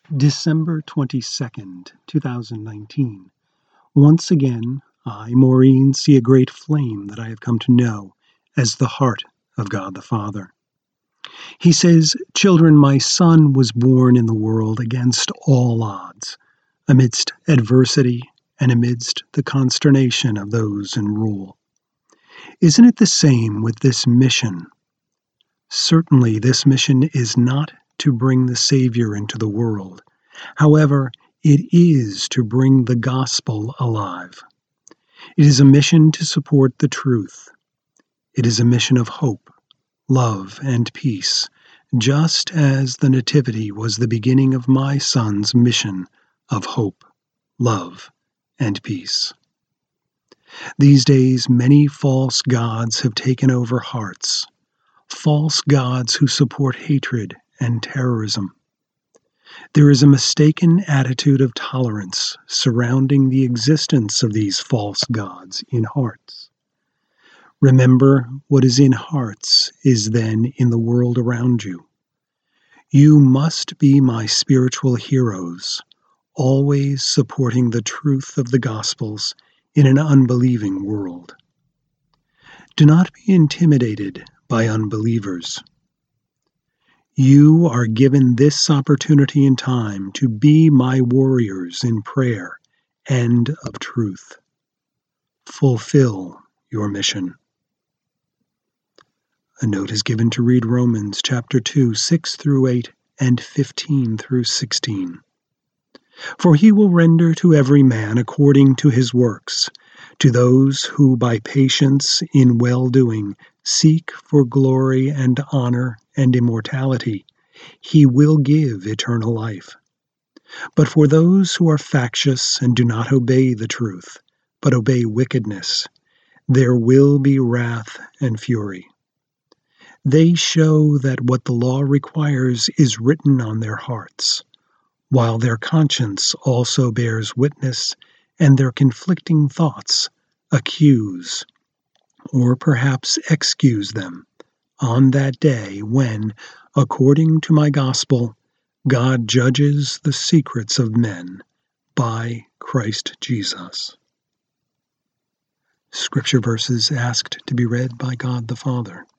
December 22nd, 2019. Once again, I, Maureen, see a great flame that I have come to know as the heart of God the Father. He says, "Children, my Son was born in the world against all odds, amidst adversity and amidst the consternation of those in rule." Isn't it the same with this mission? Certainly, this mission is not to bring the Savior into the world. However, it is to bring the gospel alive. It is a mission to support the truth. It is a mission of hope, love, and peace, just as the Nativity was the beginning of my son's mission of hope, love, and peace. These days, many false gods have taken over hearts, false gods who support hatred and terrorism. There is a mistaken attitude of tolerance surrounding the existence of these false gods in hearts. Remember, what is in hearts is then in the world around you. You must be my spiritual heroes, always supporting the truth of the Gospels in an unbelieving world. Do not be intimidated by unbelievers. You are given this opportunity in time to be my warriors in prayer and of truth. Fulfill your mission. A note is given to read Romans chapter 2, 6 through 8 and 15 through 16. For he will render to every man according to his works, to those who by patience in well-doing seek for glory and honor and immortality, he will give eternal life. But for those who are factious and do not obey the truth, but obey wickedness, there will be wrath and fury. They show that what the law requires is written on their hearts, while their conscience also bears witness, and their conflicting thoughts accuse, or perhaps excuse them, on that day when, according to my gospel, God judges the secrets of men by Christ Jesus. Scripture verses asked to be read by God the Father.